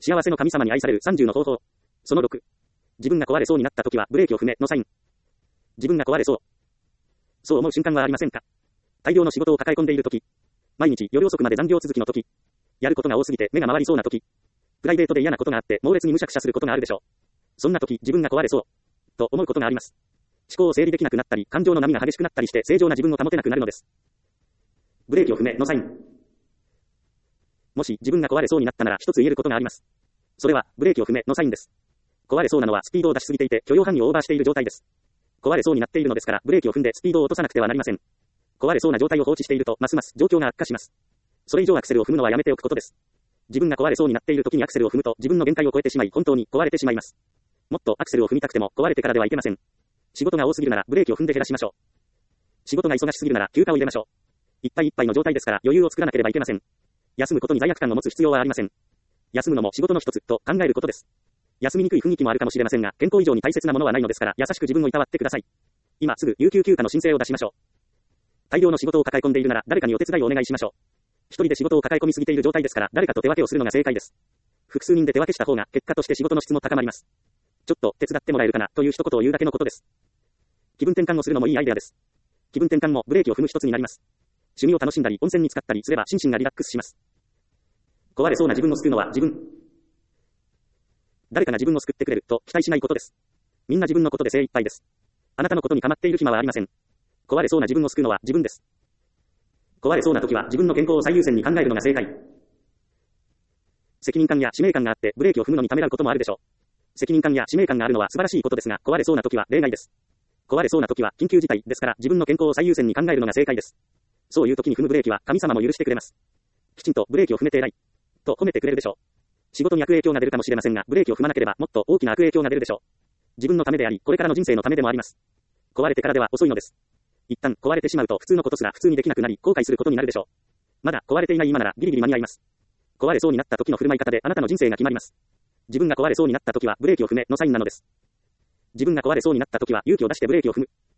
幸せの神様に愛される30の方法。その6。自分が壊れそうになった時はブレーキを踏めのサイン。自分が壊れそう。そう思う瞬間はありませんか？大量の仕事を抱え込んでいる時。毎日夜遅くまで残業続きの時。やることが多すぎて目が回りそうな時。プライベートで嫌なことがあって猛烈にむしゃくしゃすることがあるでしょう。そんな時自分が壊れそう。と思うことがあります。思考を整理できなくなったり、感情の波が激しくなったりして正常な自分を保てなくなるのです。ブレーキを踏めのサイン。もし自分が壊れそうになったなら一つ言えることがあります。それはブレーキを踏めのサインです。壊れそうなのはスピードを出しすぎていて許容範囲をオーバーしている状態です。壊れそうになっているのですからブレーキを踏んでスピードを落とさなくてはなりません。壊れそうな状態を放置しているとますます状況が悪化します。それ以上アクセルを踏むのはやめておくことです。自分が壊れそうになっている時にアクセルを踏むと自分の限界を超えてしまい本当に壊れてしまいます。もっとアクセルを踏みたくても壊れてからではいけません。仕事が多すぎるならブレーキを踏んで減らしましょう。仕事が忙しすぎるなら休暇を入れましょう。いっぱいいっぱいの状態ですから余裕を作らなければいけません。休むことに罪悪感を持つ必要はありません。休むのも仕事の一つと考えることです。休みにくい雰囲気もあるかもしれませんが、健康以上に大切なものはないのですから優しく自分をいたわってください。今すぐ有給休暇の申請を出しましょう。大量の仕事を抱え込んでいるなら誰かにお手伝いをお願いしましょう。一人で仕事を抱え込みすぎている状態ですから誰かと手分けをするのが正解です。複数人で手分けした方が結果として仕事の質も高まります。ちょっと手伝ってもらえるかなという一言を言うだけのことです。気分転換をするのもいいアイデアです。気分転換もブレーキを踏む一つになります。趣味を楽しんだり温泉に浸かったりすれば心身がリラックスします。壊れそうな自分を救うのは自分。誰かが自分を救ってくれると期待しないことです。みんな自分のことで精一杯です。あなたのことに構っている暇はありません。壊れそうな自分を救うのは自分です。壊れそうな時は自分の健康を最優先に考えるのが正解。責任感や使命感があってブレーキを踏むのにためらうこともあるでしょう。責任感や使命感があるのは素晴らしいことですが、壊れそうな時は例外です。壊れそうな時は緊急事態ですから自分の健康を最優先に考えるのが正解です。そういう時に踏むブレーキは神様も許してくれます。きちんとブレーキを踏めて偉いと褒めてくれるでしょう。仕事に悪影響が出るかもしれませんが、ブレーキを踏まなければもっと大きな悪影響が出るでしょう。自分のためであり、これからの人生のためでもあります。壊れてからでは遅いのです。一旦壊れてしまうと普通のことすら普通にできなくなり後悔することになるでしょう。まだ壊れていない今ならギリギリ間に合います。壊れそうになった時の振る舞い方であなたの人生が決まります。自分が壊れそうになった時はブレーキを踏めのサインなのです。自分が壊れそうになった時は勇気を出してブレーキを踏む。